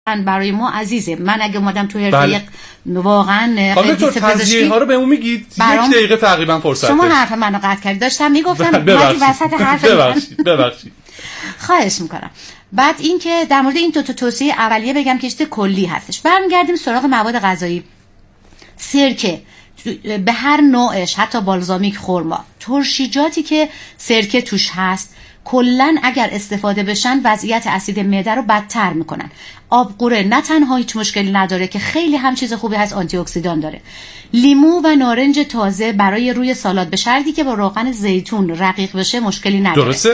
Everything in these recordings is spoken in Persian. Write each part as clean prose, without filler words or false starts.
برای ما عزیزه. من اگه اومدم تو حرفه واقعا دکتر تغذیه ها رو بهمون میگید؟ 1 دقیقه تقریبا فرصت شما حرف منو قطع کردید. داشتم میگفتم وسط حرف ببخشید. خواهش میکنم. بعد اینکه در مورد این دو تا توصیه اولیه بگم که چیز کلی هستش. برمیگردیم سراغ مواد غذایی. سرکه به هر نوعش، حتی بالزامیک، خرما، ترشیجاتی که سرکه توش هست کلن اگر استفاده بشن وضعیت اسید معده رو بدتر میکنن. آبقوره نه تنها هیچ مشکلی نداره که خیلی هم چیز خوبی هست، آنتی اکسیدان داره. لیمو و نارنج تازه برای روی سالاد به شرطی که با روغن زیتون رقیق بشه مشکلی نداره. درسته؟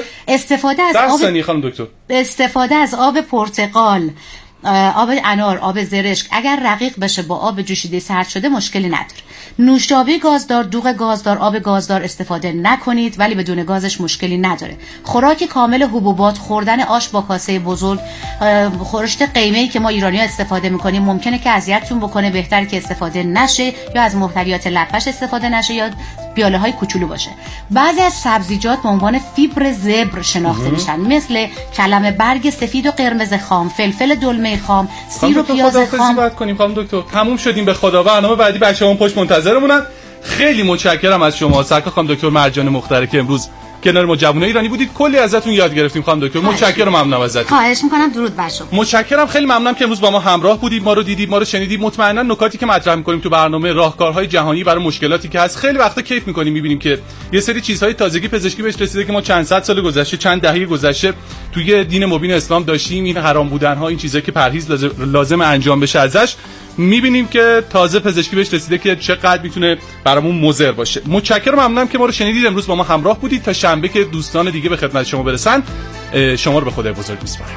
استفاده از آب پرتقال، آب انار، آب زرشک اگر رقیق بشه با آب جوشیده سرد شده مشکلی نداره. نوشابه گازدار، دوغ گازدار، آب گازدار استفاده نکنید، ولی بدون گازش مشکلی نداره. خوراک کامل حبوبات، خوردن آش با کاسه بزرگ، خورشت قیمه‌ای که ما ایرانی‌ها استفاده می‌کنیم ممکنه که اذیتتون بکنه، بهتره که استفاده نشه یا از محتویات لپش استفاده نشه یا پیاله‌های کوچولو باشه. بعضی از سبزیجات به عنوان فیبر زبر شناخته میشن، مثل کلم برگ سفید و قرمز خام، فلفل دلمه خام، سیر و پیاز خام. صحبت کنیم خانم دکتر. تموم شدیم به خدا. برنامه بعدی بچه‌مون پشت منتظرمونن. خیلی متشکرم از شما سرکار خانم دکتر مرجان مختاره که امروز کنار ما جوانای ایرانی بودید. کلی ازتون یاد گرفتیم خانم دکتر. متشکرم، ممنونم ازتون. خواهش می‌کنم. درود بر شما. متشکرم، خیلی ممنونم که امروز با ما همراه بودید، ما رو دیدید، ما رو شنیدید. مطمئنا نکاتی که مطرح می‌کنیم تو برنامه راهکارهای جهانی برای مشکلاتی که هست خیلی وقتا کیف می‌کنیم، می‌بینیم که یه سری چیزهای تازگی پزشکی بهش رسیده که ما چند صد سال گذشته، چند دهه گذشته توی دین مبین اسلام داشتیم. این حرام بودن‌ها، این چیزایی که پرهیز لازم انجام بشه ازش، می‌بینیم که تازه پزشکی بهش رسیده که چقدر میتونه برامون مضر باشه. متشکرم، ممنونم که ما رو شنیدید. امروز با ما همراه بودید. تا شنبه که دوستان دیگه به خدمت شما برسن، شما رو به خدای بزرگ میسپارم.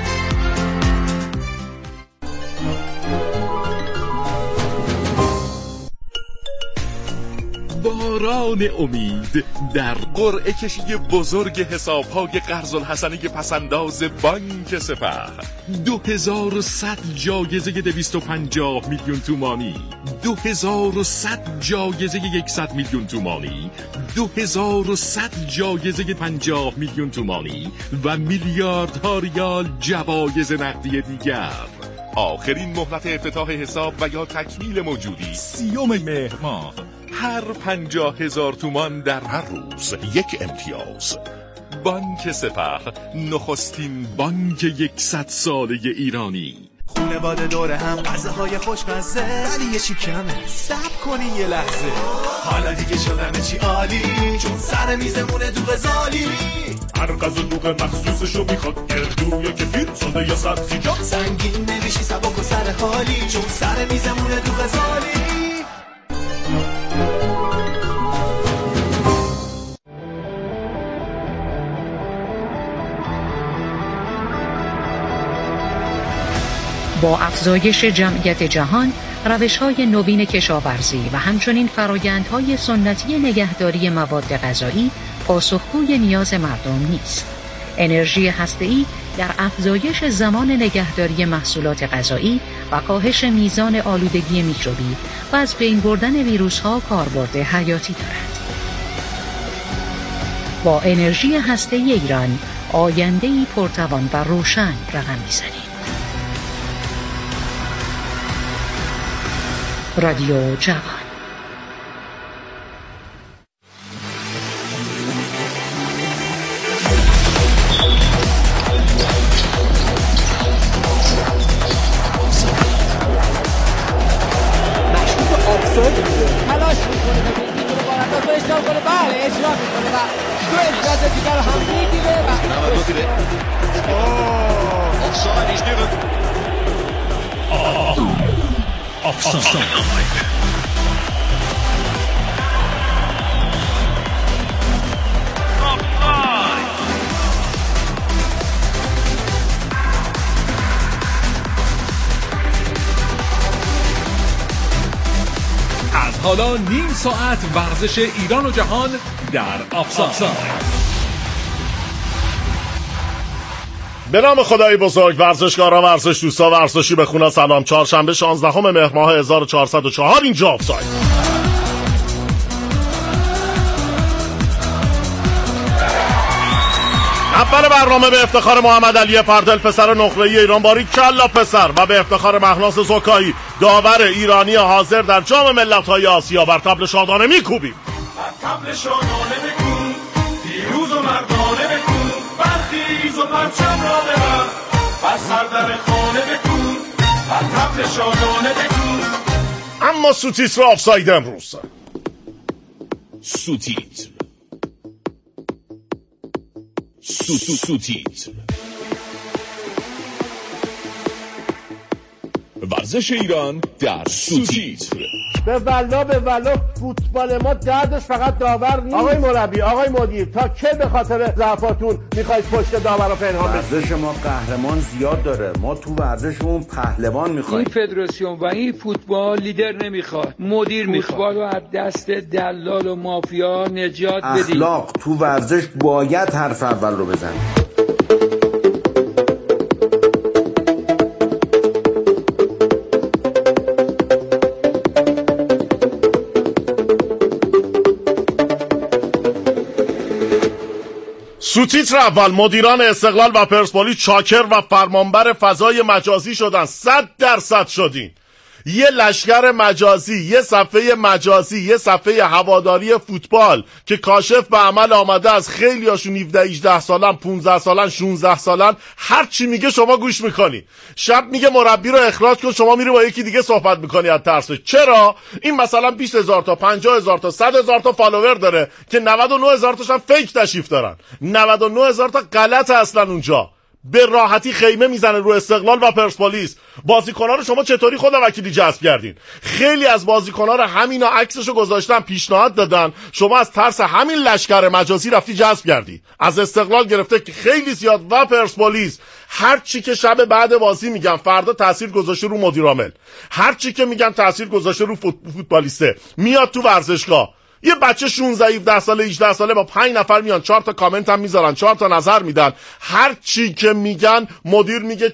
باران امید در قرعه کشی بزرگ حساب‌های قرض الحسنه پسنداز بانک سپه. 2100 جایزه 250 میلیون تومانی، 2100 جایزه 100 میلیون تومانی، 2100 جایزه 50 میلیون تومانی و میلیاردها ریال جوایز نقدی دیگر. آخرین مهلت افتتاح حساب و یا تکمیل موجودی 30 مهر ماه. هر 50,000 تومان در هر روز 1 امتیاز. بانک سپه، نخستین بانک 100 ساله ایرانی. خونواده دور هم، غذاهای خوشمزه، ولی یه چی کمه، صبر کنین یه لحظه. حالا دیگه شدمه چی عالی، چون سر میزمونه دوغ زالی. هر غذا دوغ مخصوصشو میخواد، گردو یا کفیر، ساده یا سبزیجات. سنگین نمیشی سبک و سر حالی، چون سر میزمونه دوغ زالی. با افزایش جمعیت جهان، روش‌های نوین کشاورزی و همچنین فرآیندهای سنتی نگهداری مواد غذایی پاسخگوی نیاز مردم نیست. انرژی هسته‌ای در افزایش زمان نگهداری محصولات غذایی و کاهش میزان آلودگی میکروبی و از بین بردن ویروس‌ها کاربرد حیاتی دارد. با انرژی هسته‌ای ایران، آینده‌ای پرتوان و روشن رقم می‌زنیم. رادیو جوان. مشروط آفساید تلاش میکنه که این رو بارنداز رو اجرا کنه. بله اجرا میکنه و دو امتیاز دیگر رو هم میگیره و آفساید ایش given. Offside. از حالا نیم ساعت ورزش ایران و جهان در آفساید. به نام خدای بزرگ. ورزشکاران، ورزش دوستا، ورزشی بخونا، سلام. چهارشنبه 16 مهر ماه 1404 اینجا آفساید. اول برنامه به افتخار محمد علی پردل پسر نقره‌ای ایران باریکلا پسر و به افتخار مهناز زکایی داور ایرانی حاضر در جام ملت‌های آسیا بر طبل شادانه میکوبیم. بر طبل شادانه بکوب، پیروز و مردانه بکوب، برخیز و پرچم را ببر، بر سر در خانه بکوب، بر طبل شادانه بکوب. اما سوتیتر آفساید امروز. سوتیتر ورزش ایران در سوتیتر. به والله فوتبال ما دردش فقط داور نیست. آقای مربی، آقای مدیر، تا کی به خاطر ضعفاتون میخواید پشت داور رو پنهان بکنید؟ ورزش ما قهرمان زیاد داره، ما تو ورزشمون پهلوان میخوایم. این فدراسیون و این فوتبال لیدر نمیخواد، مدیر میخواد. فوتبال رو از دست دلال و مافیا نجات بدید. اخلاق تو ورزش باید حرف اول رو بزنید. سوتیتر اول. مدیران استقلال و پرسپولیس چاکر و فرمانبر فضای مجازی شدن. 100% شدین. یه لشکر مجازی، یه صفحه مجازی، یه صفحه هواداری فوتبال که کاشف به عمل آمده از خیلی هاشون 17-18 سالن، 15 سالن، 16 سالن. هر چی میگه شما گوش میکنی. شب میگه مربی رو اخراج کن، شما میری با یکی دیگه صحبت میکنی از ترسش. چرا؟ این مثلا 20,000 تا 50,000 تا 100,000 تا فالوور داره که 99,000 تاشون فیک تشریف دارن، 99,000 تا غلط اصلا اونجا. به راحتی خیمه میزنه رو استقلال و پرسپولیس. بازیکن‌ها رو شما چطوری خدا وکیلی جذب کردین؟ خیلی از بازیکن‌ها رو همینا عکسشو گذاشتن، پیشنهاد دادن، شما از ترس همین لشکر مجازی رفتی جذب کردی. از استقلال گرفته که خیلی زیاد و پرسپولیس. هر چی که شب بعد بازی میگن فردا تاثیر گذاشته رو مدیر عامل، هر چی که میگن تاثیر گذاشته رو فوتبالیسته. میاد تو ورزشگاه یه بچه 16-17 ساله 18 ساله با 5 نفر میان، 4 تا کامنت هم میذارن، 4 تا نظر میدن. هر چی که میگن مدیر میگه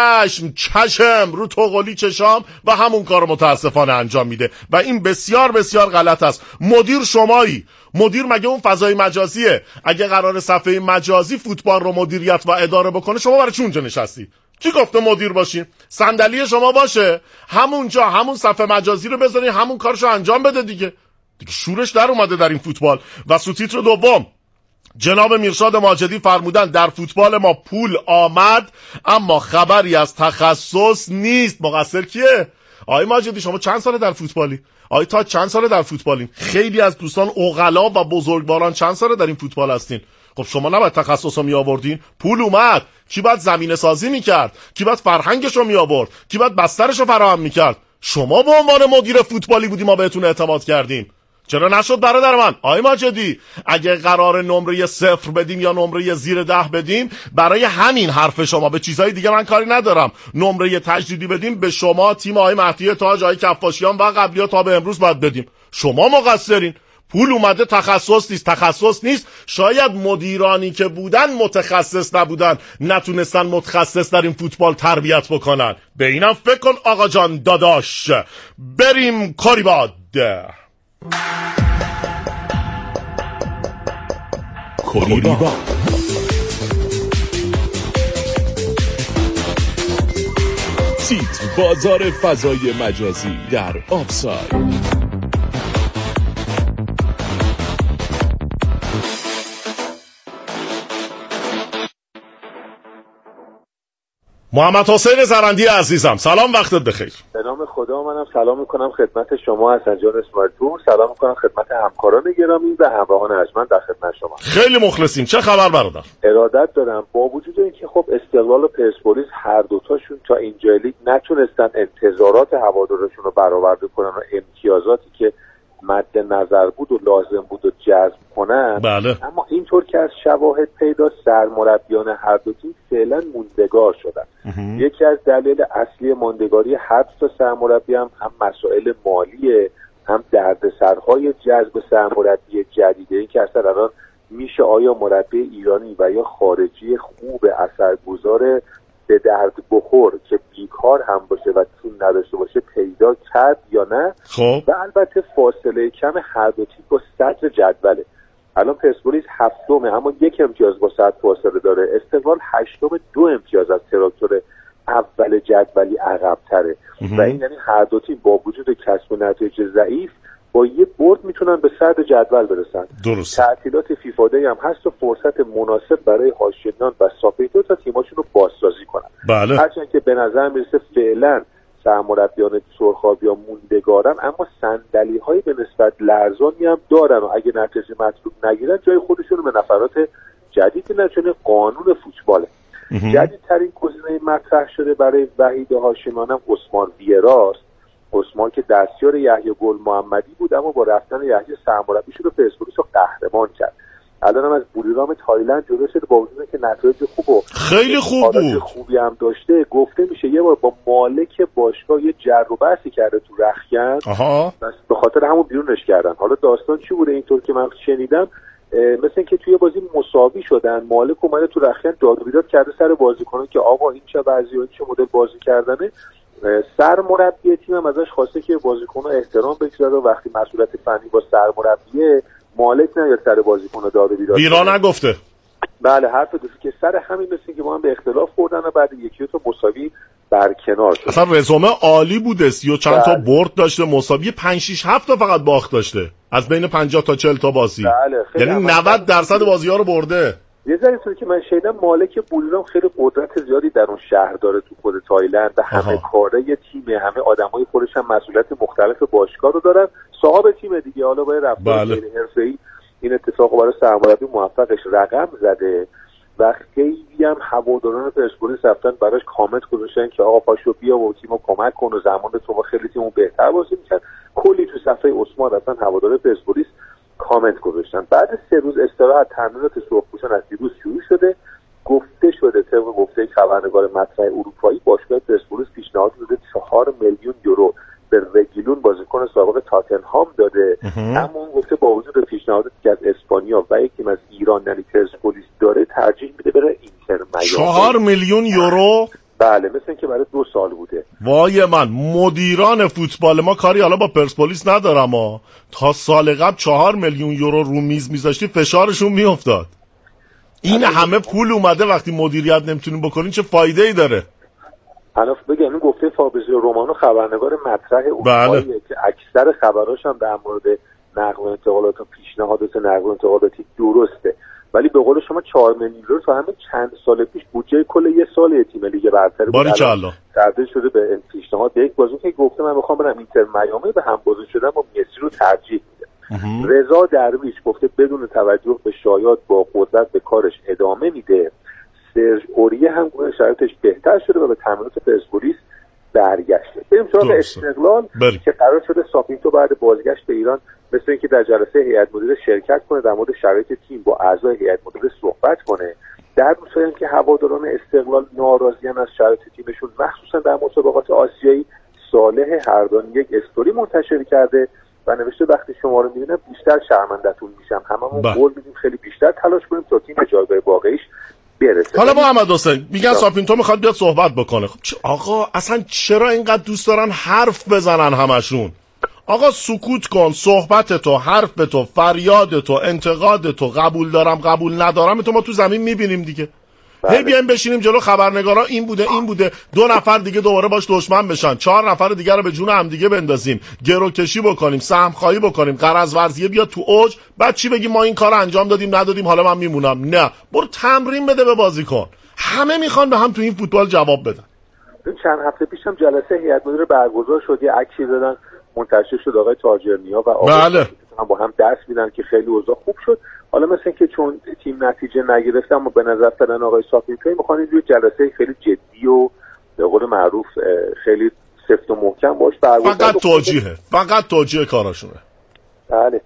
چشم رو توقلی چشام و همون کارو متاسفانه انجام میده و این بسیار بسیار غلط است. مدیر شمایی. مدیر مگه اون فضای مجازیه؟ اگه قرار صفحه مجازی فوتبال رو مدیریت و اداره بکنه شما برای چی اونجا نشستی؟ کی گفته مدیر باشی؟ صندلی شما باشه همونجا، همون صفحه مجازی رو بذاری، همون کارشو انجام بده دیگه شورش در اومده در این فوتبال. و سوتیتر دوم، جناب میرشاد ماجدی فرمودن در فوتبال ما پول آمد اما خبری از تخصص نیست. مقصر کیه؟ آقای ماجدی شما چند ساله در فوتبالی؟ آقای تا چند ساله در فوتبالین؟ خیلی از دوستان عقلا و بزرگواران چند ساله در این فوتبال هستین؟ خب شما نباید تخصصو می آوردین؟ پول اومد، کی باید زمینه سازی میکرد؟ کی باید فرهنگشو می آورد؟ کی باید بسترشو فراهم میکرد؟ شما به عنوان مدیر فوتبالی بودی ما بهتون اعتماد کردیم. چرا نشد برادر من؟ آقای ماجدی اگه قرار نمره 0 بدیم یا نمره زیر 10 بدیم برای همین حرف شما، به چیزهای دیگه من کاری ندارم. نمره تجدیدی بدیم به شما، تیم آقای مهدی تاج، آقای کفاشیان و قبلی‌ها تا به امروز باید بدیم. شما مقصرین. پول اومده، تخصص نیست. شاید مدیرانی که بودن متخصص نبودن، نتونستن متخصص در این فوتبال تربیت بکنن. به اینم فکر کن آقا جان داداش. بریم کاری باد. کوریبا تیتر بازار فضای مجازی در آفساید. محمد حسین زرندی عزیزم سلام، وقتت بخیر. به نام خدا منم سلام میکنم خدمت شما حسن جان اسماعیلپور، سلام میکنم خدمت همکاران گرامی و همراهان ارجمند در خدمت شما. خیلی مخلصیم. چه خبر برادر؟ ارادت دارم. با وجود اینکه خب استقلال و پرسپولیس هر دوتاشون تا اینجای لیگ نتونستن انتظارات هوادارشون رو برآورده کنن و امتیازاتی که مد نظر بود و لازم بود و جذب کنن. بله. اما اینطور که از شواهد پیدا سرمربیان هر دو تیم فعلا موندگار شدن. یکی از دلایل اصلی ماندگاری هر دو سرمربی هم مسائل مالیه، هم دردسرهای جذب سرمربی جدیده. این که اصلا الان میشه آیا مربی ایرانی و یا خارجی خوب اثرگذار به درد بخور که بیکار هم باشه و تیم نداشته باشه پیدا کرد یا نه؟ خب و البته فاصله کم هر دو تیم با صدر جدوله. الان پرسپولیس 7م اما 1 امتیاز با 100 فاصله داره. استقلال 8م 2 امتیاز از تراکتور اول جدولی عقب‌تره و این یعنی هر دو تیم با وجود کسب نتایج ضعیف با یه برد میتونن به صدر جدول برسن. درست. تعطیلات فیفا دی هم هست و فرصت مناسب برای هاشمیان و ساپیتو تا تیماشون رو بازسازی کنن. بله. هرچند که به نظر میرسه فعلا سرمربیان سرخابی ها موندگارن، اما صندلی‌های به نسبت لرزانی هم دارن و اگه نتیجه مطلوب نگیرن جای خودشون رو به نفرات جدید میدن، چون قانون فوتباله. جدیدترین گزینه مطرح شده برای وحید هاشمیان هم عثمان ویراست. عثمان که دستیار یحیی گل محمدی بود اما با رفتن یحیی سرمربی شد و پرسپولیس رو قهرمان کرد. الان هم از بوریرام تایلند جلو شده با وجود که نتایج خوب و خیلی خوب بود، خوبی هم داشته. گفته میشه یه بار با مالک باشگاه یه جر و بحثی کرده تو رختکن، بس به خاطر همون بیرونش کردن. حالا داستان چی بوده؟ اینطور که من شنیدم مثل اینکه توی بازی مساوی شدن، مالک اومده تو رختکن داد و بیداد کرده سر بازیکنان که آقا این چه وضعیه، چه مدل بازی کردنه. سرمربی تیم هم ازش خواسته که بازیکن‌ها احترام بگذاره و وقتی مسئولیت فنی با سرمربی مالک نیاد سر بازیکن‌ها داد و بیداد. ویرا نگفته. بله حرف درسته که سر همین مثل که با هم به اختلاف خوردن و بعد یکی تو مساوی برکنار شد. اصلا رزومه عالی بوده، 30 و چند تا برد داشته، مساوی 5-6-7 تا فقط باخت داشته از بین 50 تا 40 تا بازی. بله یعنی 90% بازی‌ها رو برده. یه ذره طوری که من شنیدم مالک بوریرام خیلی قدرت زیادی در اون شهر داره تو خود تایلند و همه کاره تیم، همه آدمای خودش هم مسئولیت مختلف باشگاه رو دارن، صاحب تیم دیگه. حالا با رفتار غیر حرفه‌ای این اتفاق برای سرمربی موفقش رقم زده و خیلی هم هواداران پرسپولیس رفتن براش کامنت گذاشتن که آقا پاشو بیا و تیمو کمک کن و زمان تو خیلی تیمو بهتر بازی می‌کرد. کلی تو صفحه عثمان رفتن هوادار پرسپولیس کامنت گذاشتن. بعد 3 روز استراحت تمرینات سرخپوشان از دیروز شروع شده. گفته شده طبق گفته خبرنگار مطرح اروپایی باشگاه پرسپولیس پیشنهاد داده 4 میلیون یورو به رگیلون بازیکن سابق تاتنهام داده، اما اون گفته با وجود پیشنهاداتی که از اسپانیا و یکیم از ایران یعنی پرسپولیس داره ترجیح میده بره اینتر میامی. 4 میلیون یورو؟ بله مثل که برای 2 سال بوده. وای من مدیران فوتبال ما کاری حالا با پرسپولیس ندارم تا سال قبل 4 میلیون یورو رو میز میذاشتی فشارشون میافتاد. این همه پول اومده وقتی مدیریت نمیتونین بکنین چه فایده ای داره؟ حالا بگم این گفته فابریزیو رومانو خبرنگار مطرح اروپاییه که اکثر خبراش هم در مورد نقل و انتقالات و پیشنهادات نقل و انتقالاتی درسته، ولی به قول شما 4 میلیون یورو تا همین چند سال پیش بودجه کل یه سال تیم لیگ برتر بود تبدیل شده به پیشنهاد به یک بازیکن که گفته من میخوام برم اینتر میامی، به هم بازی شدن با مسی رو ترجیح میده. رضا درویش گفته بدون توجه به شایعات با قدرت به کارش ادامه میده. سرژ اوریه هم گفته شرایطش بهتر شده و به تمرینات پرسپولیس برگشته. بریم سراغ استقلال که قرار شده ساپینتو بعد بازگشت به ایران مثل اینکه در جلسه هیئت مدیره شرکت کنه، در مورد شرایط تیم با اعضای هیئت مدیره صحبت کنه. در روزهایی که هواداران استقلال ناراضیان از شرایط تیمشون مخصوصا در مسابقات آسیایی، صالح هردانی یک استوری منتشر کرده و نوشته وقتی شما رو میبینم بیشتر شرمنده‌تون میشم، هممون قول میدیم خیلی بیشتر تلاش کنیم تا تیم جایگاه واقعیش برسه. حالا محمد حسین میگن ساپینتو میخواد بیاد صحبت بکنه. خب آقا اصلا چرا اینقدر دوست دارن حرف بزنن همشون؟ آقا سکوت کن، صحبت تو، حرف تو، فریاد تو، انتقاد تو، قبول دارم قبول ندارم تو ما تو زمین میبینیم دیگه. هی بیایم بشینیم جلو خبرنگارا این بوده 2 نفر دیگه دوباره باش دشمن بشن، 4 نفر دیگه رو به جون هم دیگه بندازیم، گروکشی بکنیم، سهم خواهی بکنیم، قرض ورزیه بیاد تو اوج، بعد چی بگیم ما این کارو انجام دادیم ندادیم حالا من میمونم. نه، برو تمرین بده به بازیکن. همه میخوان به هم تو این فوتبال جواب بدن. چند هفته پیشم جلسه هیئت مدیره برگزار شد، یه عکسی دادن منتشر شد آقای تاجرنیا و آقای هم با هم دست میدن که خیلی اوضاع خوب شد. حالا مثل اینکه چون تیم نتیجه نگرفت اما به نظر فعلا آقای ساپینتو میخوان یه جلسه خیلی جدی و به قول معروف خیلی سفت و محکم باش برگزار. فقط توجیه کاراشونه. بله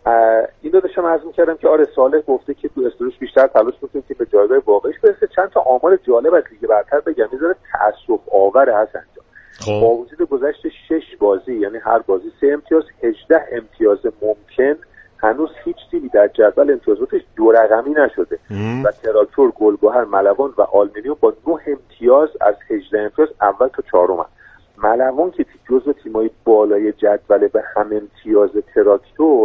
این رو داشتم عرض می‌کردم که آره صالح گفته که تو استروش بیشتر تلاش می‌کنه که به جایگاه واقعیش برسه. چند تا آمار جالب از لیگ برتر بگم میذاره تأسف آور حسن جان. با وجود گذشت 6 بازی یعنی هر بازی 3 امتیاز 18 امتیاز ممکن هنوز هیچ تیمی در جدول امتیازاتش 2 رقمی نشده و تراکتور، گلگهر، ملوان و آلومینیوم با 9 امتیاز از 18 امتیاز اول تا 4م. ملوان که جزو تیمای بالای جدول به هم امتیاز تراکتور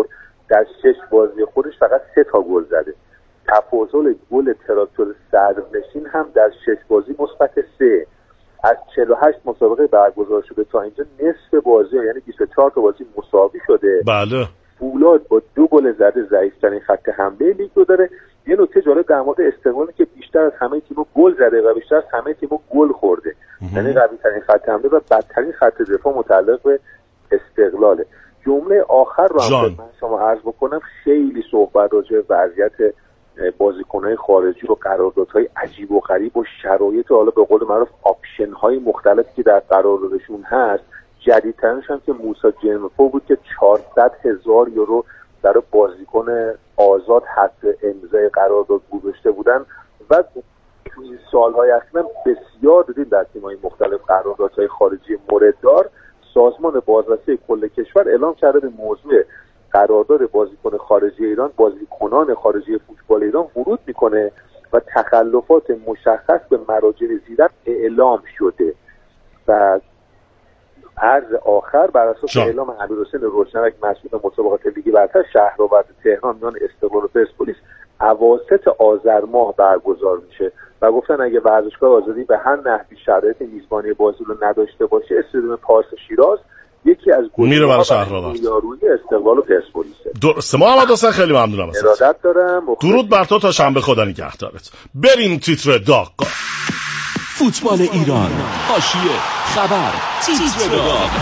در 6 بازی خودش فقط 3 تا گل زده. تفاضل گل تراکتور صدرنشین هم در 6 بازی مثبت 3. از 48 مسابقه برگزار شده تا اینجا نصف بازی یعنی 24 تا بازی مساوی شده. بله. فولاد با 2 گل زده ضعیف‌ترین خط حمله لیگ رو داره. یه نکته جالب در مورد استقلالی که بیشتر از همه تیم‌ها گل زده و بیشتر از همه تیم‌ها گل خورده. یعنی قوی‌ترین خط حمله و بدترین خط دفاع متعلق به استقلاله. جمله آخر رو هم من شما عرض بکنم، خیلی صحبت راجع به وضعیت بازیکن‌های خارجی و قراردادهای عجیب و غریب و شرایط حالا به قول معروف آپشن‌های مختلفی که در قراردادشون هست. جدیدترش هم که موسی جنفو بود که 400,000 یورو برای بازیکن آزاد حق امضای قرارداد گذاشته بودن و تو این سال‌های اخیر بسیار دیدیم در تیم‌های مختلف قراردادهای خارجی مورددار. سازمان بازرسی کل کشور اعلام کرده به موضوع قرارداد بازیکن خارجی ایران، بازیکنان خارجی فوتبال ایران ورود میکنه و تخلفات مشخص به مراجع زیرک اعلام شده. و عرض آخر بر اساس اعلام امیرحسین روشنک مسئول مسابقات لیگ برتر شهرآورد تهران میان استقلال و پرسپولیس اواسط آذر ماه برگزار میشه و گفتن اگه ورزشگاه آزادی به هر نحوی شرایط میزبانی بازی رو نداشته باشه استادیوم پارس شیراز یکی از میره برای شهرآورد یارویی استقلال و پرسپولیس. درسته. محمد حسین خیلی ممنونم ازت. ارادت دارم. درود بر تو تا شنبه، خدا نگهدارت. بریم تیتر داغ. فوتبال ایران، حاشیه، خبر، تیتر داغ.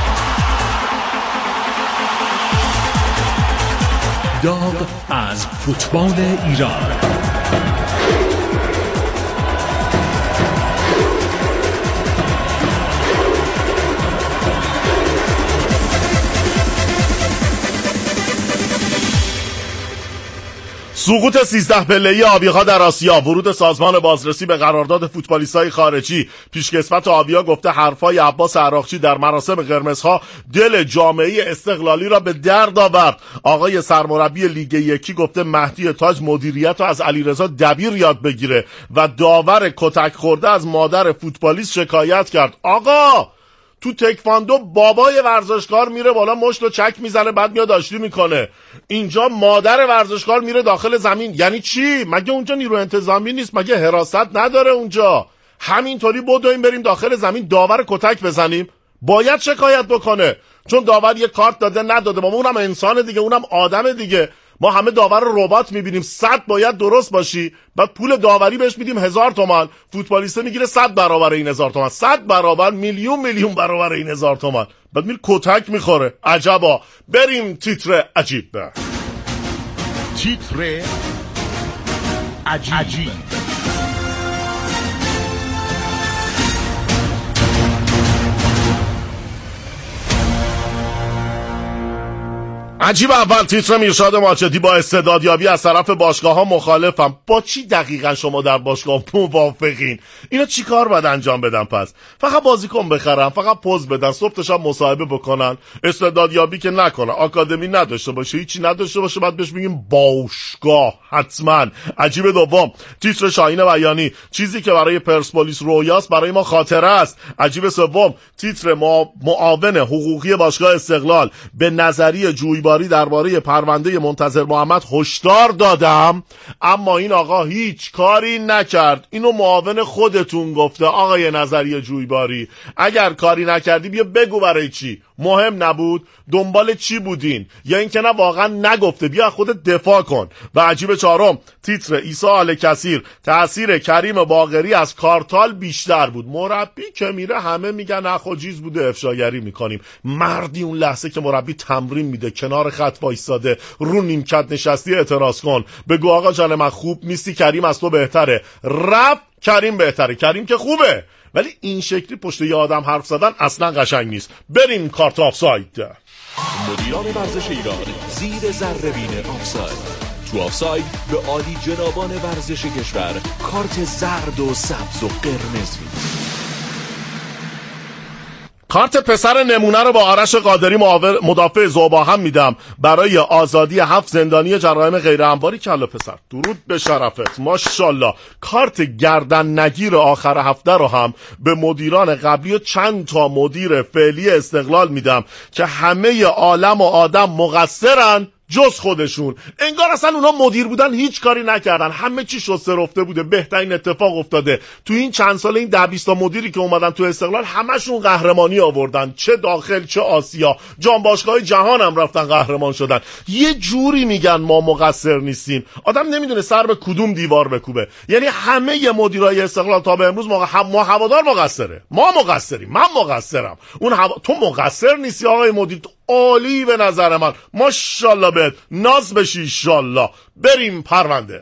داغ از فوتبال ایران. سقوط 13 پله‌ای آبی‌ها در آسیا، ورود سازمان بازرسی به قرارداد فوتبالیستای خارجی. پیشکسوت آبیا گفته حرفای عباس عراقچی در مراسم قرمزها دل جامعه استقلالی را به درد آورد. آقای سرمربی لیگ یکی گفته مهدی تاج مدیریت رو از علیرضا دبیر یاد بگیره و داور کتک خورده از مادر فوتبالیست شکایت کرد. آقا تو تکواندو بابای ورزشکار میره بالا مشت و چک میزنه بعد میاد آشتی میکنه. اینجا مادر ورزشکار میره داخل زمین. یعنی چی؟ مگه اونجا نیرو انتظامی نیست؟ مگه حراست نداره اونجا؟ همینطوری بدویم بریم داخل زمین داور کتک بزنیم؟ باید شکایت بکنه چون داور یه کارت داده نداده. ما اونم انسان دیگه، اونم آدم دیگه. ما همه داور رو ربات میبینیم. 100 باید درست باشی، بعد پول داوری بهش میدیم 1000 تومان، فوتبالیسته میگیره 100 برابر این 1000 تومان، 100 برابر میلیون برابر این 1000 تومان، بعد میره کتک میخوره. عجبا. بریم تیتر عجیب. تیتر عجیب. عجیب. اول تیتر میرشاد ماجدی با استعدادیابی از طرف باشگاه‌ها مخالفم. با چی دقیقاً شما در باشگاه موافقین؟ اینا چی کار باید انجام بدن؟ پس فقط بازیکن بخرن، فقط پوز بدن، صبح تا شب مصاحبه بکنن، استعدادیابی که نکنن، آکادمی نداشته باشه، هیچی نداشته باشه، بعد بهش میگیم باشگاه حتما. عجیب دوم تیتر شاهین بیانی، چیزی که برای پرسپولیس رویاست برای ما خاطره است. عجیب سوم تیتر معاون حقوقی باشگاه استقلال، به نظریه جویباری درباره پرونده منتظر محمد هشدار دادم اما این آقا هیچ کاری نکرد. اینو معاون خودتون گفته آقای نظریه جویباری. اگر کاری نکردی بیا بگو برای چی؟ مهم نبود؟ دنبال چی بودین؟ یا اینکه نه واقعا نگفته، بیا خودت دفاع کن. و عجیب چهارم تیتر عیسی آل کثیر، تأثیر کریم باقری از کارتال بیشتر بود. مربی که میره همه میگن اخوجیز بوده، افشاگری میکنیم. مردی اون لحظه که مربی تمرین میده کنار خط وایساده رو نیمکت نشستی اعتراض کن، بگو آقا جان من خوب نیستی، کریم از تو بهتره. رفت کریم بهتره، کریم که خوبه، ولی این شکلی پشت یه آدم حرف زدن اصلا قشنگ نیست. بریم کارت آفساید. مدیران ورزش ایران زیر ذره‌بین آفساید. تو آفساید به عالی جنابان ورزش کشور کارت زرد و سبز و قرمز میدن. کارت پسر نمونه رو با آرش قادری مدافع ذوبا هم میدم برای آزادی 7 زندانی جرایم غیر انباری. کلا پسر درود به شرفت، ماشاءالله. کارت گردن نگیر آخر هفته رو هم به مدیران قبلی و چند تا مدیر فعلی استقلال میدم که همه عالم و آدم مقصرن جز خودشون. انگار اصلا اونا مدیر بودن هیچ کاری نکردن، همه چی شسته رفته بوده، بهترین اتفاق افتاده. تو این چند سال این 10-20 تا مدیری که اومدن تو استقلال همشون قهرمانی آوردن، چه داخل چه آسیا، جام باشگاه جهان هم رفتن قهرمان شدن. یه جوری میگن ما مقصر نیستیم، آدم نمیدونه سر به کدوم دیوار بکوبه. یعنی همه مدیرای استقلال تا به امروز ما هوادار مقصره، ما مقصریم، من مقصرم، تو مقصر نیستی آقای مدیر. عالی به نظر من، ماشاءالله بهت، ناز بشی انشالله. بریم پرونده.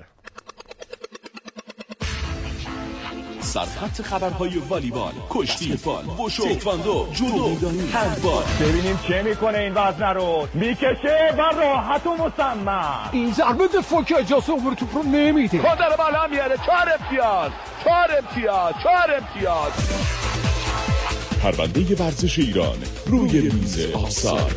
سرخط خبرهای والیبال، کشتی بال، وشو، تکواندو، جودو، هندبال. ببینیم چه میکنه این وزنه رو، میکشه و راحت و مصمم. این ضربه دفاع که اجازه عمر توپ رو نمیده. خودر بالا میاره. 4 امتیاز. پرونده ورزش ایران روی میز آثار.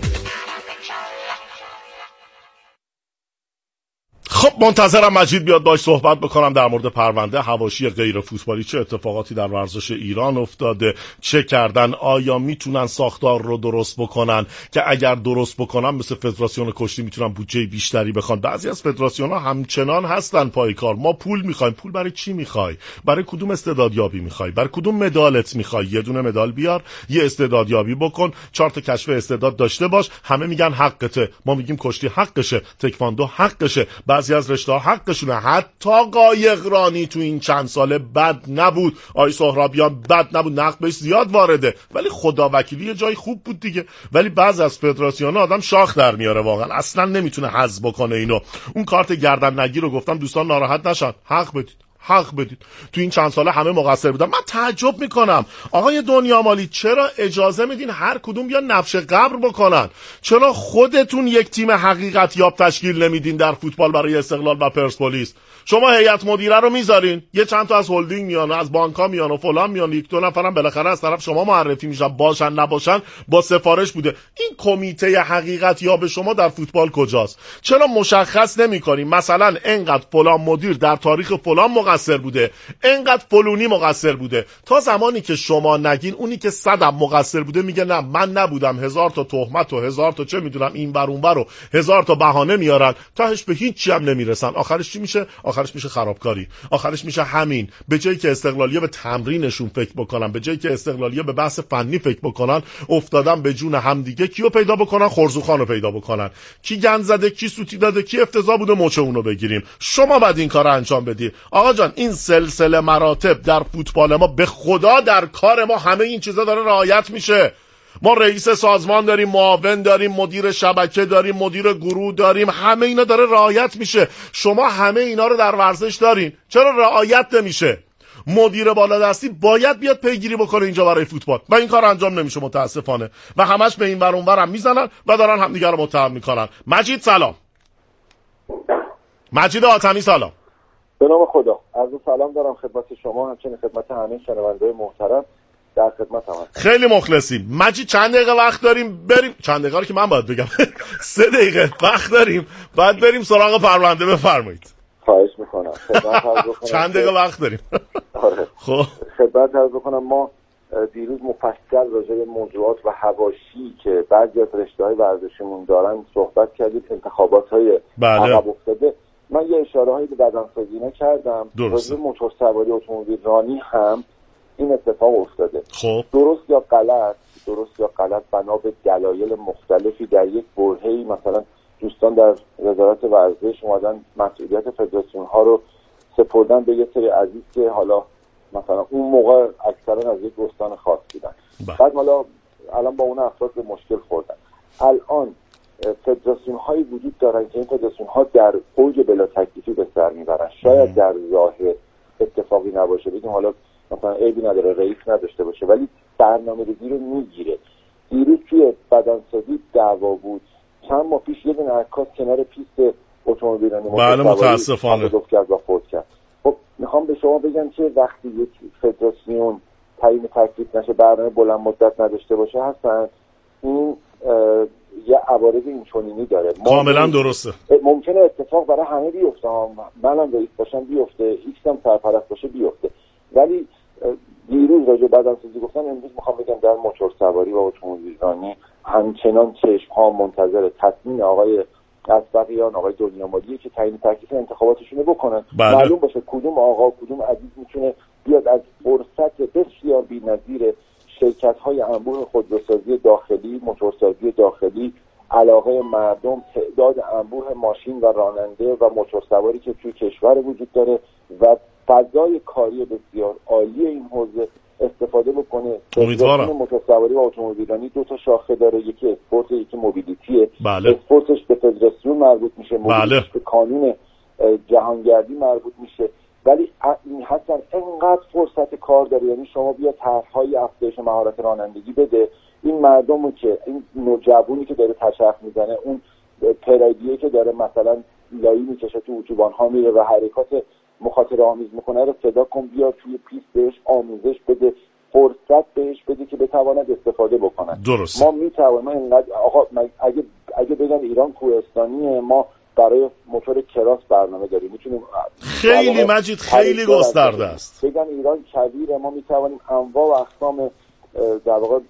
خب منتظرم مجید بیاد باش صحبت بکنم در مورد پرونده حواشی غیر فوتبالی، چه اتفاقاتی در ورزش ایران افتاده، چه کردن، آیا میتونن ساختار رو درست بکنن که اگر درست بکنن مثل فدراسیون کشتی میتونن بودجه بیشتری بخوان. بعضی از فدراسیون ها همچنان هستن پای کار، ما پول میخوایم. پول برای چی میخوای؟ برای کدوم استعدادیابی میخوای؟ برای کدوم مدالت میخوای؟ یه دونه مدال بیار، یه استعدادیابی بکن، 4 تا کشف استعداد داشته باش. همه میگن حقته، ما میگیم کشتی حقشه، تکواندو حقشه، بعضی از رشته‌ها حقشونه. حتی قایقرانی تو این چند ساله بد نبود، آقای سهرابیان بد نبود، نقد بهش زیاد وارده، ولی خداوکیلی یه جای خوب بود دیگه. ولی بعضی از فدراسیون‌ها آدم شاخ در میاره، واقعا اصلا نمیتونه حذف بکنه اینو. اون کارت گردن نگیر رو گفتم دوستان ناراحت نشن، حق بدید. تو این چند ساله همه مقصر بودن. من تعجب میکنم آقای دنیا مالی چرا اجازه میدین هر کدوم بیا نبش قبر بکنن؟ چرا خودتون یک تیم حقیقت یاب تشکیل نمیدین در فوتبال برای استقلال و پرسپولیس؟ شما هیئت مدیره رو میذارین، یه چند تا از هلدینگ میان، از بانک‌ها میان و فلان میان، یک دو نفرم بالاخره از طرف شما معرفی میشن، باشن نباشن با سفارش بوده. این کمیته حقیقت یاب شما در فوتبال کجاست؟ چرا مشخص نمی‌کنین مثلا انقدر فلان مدیر در تاریخ فلان مقصر بوده، انقدر فلونی مقصر بوده؟ تا زمانی که شما نگین اونی که صدم مقصر بوده میگه نه من نبودم، 1000 تا تهمت و 1000 تا چه میدونم این ور اون ور و 1000 تا بهانه میارن، تاش به هیچ چی هم نمیرسن. آخرش چی میشه؟ آخرش میشه خرابکاری، آخرش میشه همین. به جایی که استقلالیه به تمرینشون فکر بکنن، به جایی که استقلالیه به بحث فنی فکر بکنن، افتادن به جون همدیگه. کیو پیدا بکنن؟ خرزوخانو پیدا بکنن. کی گند زده، کی سوتی داده، کی افتضاح بوده، مچ اونو بگیریم. شما بعد این کارو انجام بدی. آقا جان این سلسله مراتب در فوتبال ما به خدا در کار ما همه این چیزا داره رعایت میشه. ما رئیس سازمان داریم، معاون داریم، مدیر شبکه داریم، مدیر گروه داریم، همه اینا داره رعایت میشه. شما همه اینا رو در ورزش دارین، چرا رعایت نمیشه؟ مدیر بالادستی باید بیاد پیگیری بکنه اینجا برای فوتبال و این کار انجام نمیشه متاسفانه و همش به این ور اون ور هم میزنن و دارن همدیگه رو متهم میکنن. مجید سلام. مجید آتمی سلام. به نام خدا عرض سلام دارم خدمت شما، همچنین خدمت همه شنونده‌های محترم. در خدمت هم خیلی مخلصیم. مجید چند دقیقه وقت داریم بریم؟ چند دقیقه که من باید بگم 3 دقیقه وقت داریم، بعد بریم سراغ پرونده. بفرمایید. خواهش میکنم. چند دقیقه وقت داریم؟ آره. خب خدمت عرض بکنم ما دیروز مفصل راجع به موضوعات و حواشی که بعضی از رشته‌های ورزشیمون دارن صحبت کردیم، انتخابات‌های عقب افتاده. من یه اشاره‌هایی به بدنسازی نکردم. راجع به موتورسواری اتومبیل رانی هم این اتفاق افتاده. خب درست یا غلط بنا به دلایل مختلفی در یک برهه‌ای مثلا دوستان در وزارت ورزش اومدن مسئولیت فدراسیون ها رو سپردن به یه سری عزیز که حالا مثلا اون موقع اکثرا از یک استان خاص بودن. بعد حالا الان با اون افراد به مشکل خوردن. الان فدراسیون هایی وجود دارن که این فدراسیون ها در اوج بلا تکلیفی به سر میبرن. شاید در ظاهر اتفاقی نباشه، بگیم حالا مثلا عیبی نداره رئیس نداشته باشه، ولی برنامه‌ریزی رو میگیره. دیروز توی بدنسازی دعوا بود، چند ماه پیش یه دونه عکاس کنار پیست اتومبیلرانی بله متاسفانه کرد و فوت کرد. خب میخوام به شما بگم که وقتی یک فدراسیون تعیین تکلیف نشه، برنامه بلند مدت نداشته باشه، هستن این یه عوارض اینچنینی داره. کاملا درسته. ممکنه اتفاق برای همه بیفته، منم رئیس باشم بیفته، ایکس هم سرپرست باشه بیفته، ولی دیروز راجع بدنسازی گفتن، امروز میخوام بگم در موتورسواری و اتومبیلرانی همچنان چشم ها منتظر تصمیم آقای اسبقیان آقای دنیامالیه که تعیین تکلیف انتخاباتشون رو بکنن. بله. معلوم باشه کدوم آقا کدوم عزیز میتونه بیاد از فرصت بسیار بی‌نظیر شرکت‌های انبوه خودروسازی داخلی، موتورسازی داخلی، علاقه مردم، تعداد انبوه ماشین و راننده و موتورسواری که توی کشور وجود داره و فضای کاری بسیار عالی این حوزه استفاده بکنه. امیدوارم. موتورسواری و اتومبیلرانی دو تا شاخه داره، یکی اسپورت، یکی موبیلیتیه. بله. اسپورتش به فدراسیون مربوط میشه، موبیلیتیش بله. به قانون جهانگردی مربوط میشه. ولی این حسن انقدر فرصت کار داره، یعنی شما بیا طرح‌های افزایش مهارت رانندگی بده، این مردمو که این نوجوانی که داره تشخ میزنه، اون پرایدیه که داره مثلا لایی میکشه تو اتوبان‌ها میره و حرکات مخاطره آمیز میکنه رو صدا کن، بیا توی پیست بهش آموزش بده، فرصت بهش بده که بتواند استفاده بکنن. درست. ما میتوانیم اینقدر آقا اگه بگن ایران کوهستانیه، ما برای موتور کراس برنامه داریم، میتونیم خیلی مجید خیلی گسترده است. بگن ایران کویره، ما میتوانیم انواع و اقسام در واقع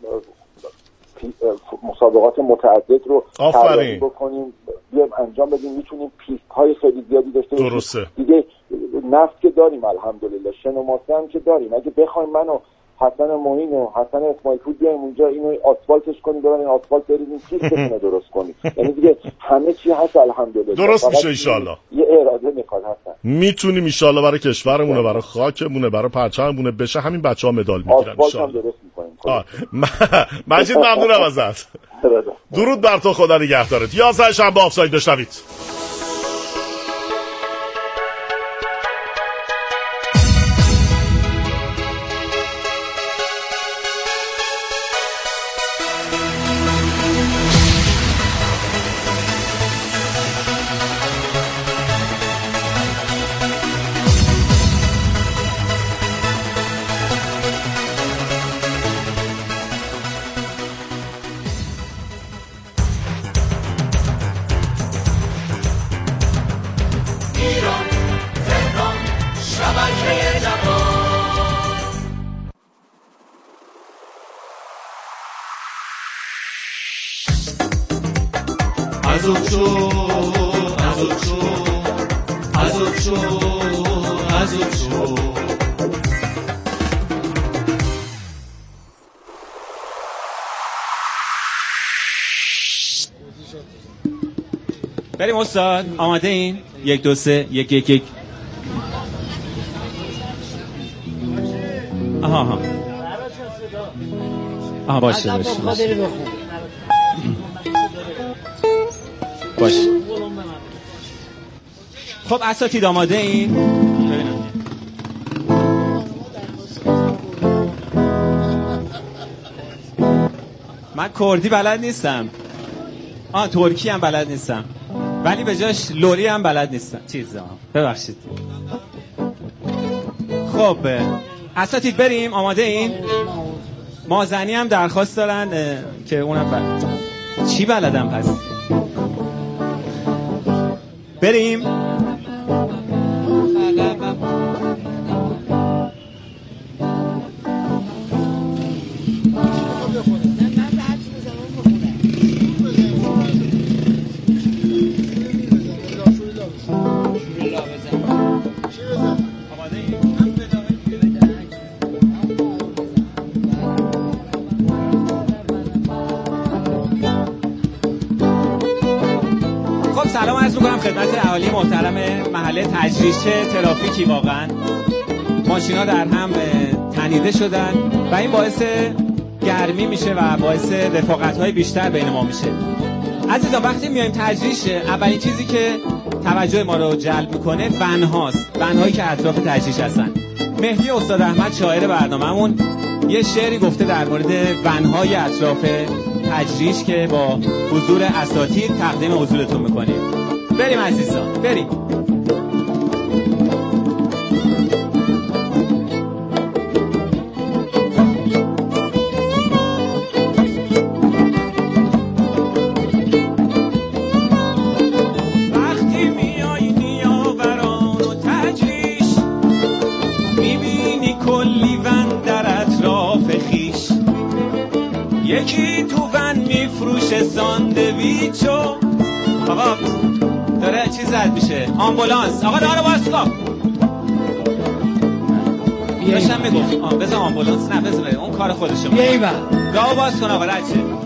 مسابقات متعدد رو طراحی بکنیم، بیایم انجام بدیم، میتونیم پیست های خیلی زیادی داشته باشیم. درسته. دیگه نفت که داریم الحمدلله، شن و ماسه هم که داریم، اگه بخوایم منو حسن معین و حسن اسماعیل پور بیایم اونجا اینو آسفالتش کنیم، ببرین آسفالت بریزیم پیستتون درست کنیم، یعنی دیگه همه چی هست الحمدلله. درست میشه ان شاءالله. یه اراده میخواد حسن. میتونیم ان شاءالله برای کشورمونه، برای خاکمونه، برای پرچممونه بشه، همین بچه‌ها مدال میگیرن ان شاءالله. درست میکنیم. مجید ممنونم ازت. درود بر تو، خدا نگهدارت. 11 شنبه آفساید بشنوید. بریم استاد، آماده این؟ 1 2 3 1 1 1. آها باشه خب اساتید آماده این؟ ببینم من کردی بلد نیستم، ترکی هم بلد نیستم، ولی به جاش لوری هم بلد نیستم. ببخشید. خب اساتید بریم، آماده این؟ مازنی هم درخواست دارن که اونم چی بلدم پس؟ بریم. سلام عرض می‌کنم خدمت اهالی محترم محله تجریش. ترافیکی واقعا، ماشینا در هم تنیده شدن و این باعث گرمی میشه و باعث رفاقت‌های بیشتر بین ما میشه. عزیزان وقتی میایم تجریش، اولین چیزی که توجه ما رو جلب میکنه ون‌هاست، ون‌هایی که اطراف تجریش هستن. مهدی استاد احمد شاعر برنامه‌مون یه شعری گفته در مورد ون‌های اطراف تجریش که با حضور اساتید تقدیم حضورتون میکنیم. بریم عزیزان، بریم. وقتی میای نیاوران و تجریش، میبینی کلی ون در اطراف خیش. یکی تو ون میفروشه ساندویچو، آقا داره چیز رد میشه، آمبولانس. آقا داره باز کن. داشتم میگفت بذار آمبولانس، نه بذار اون کار خودشه. بیاییم راه باز کن آقا، رد شه.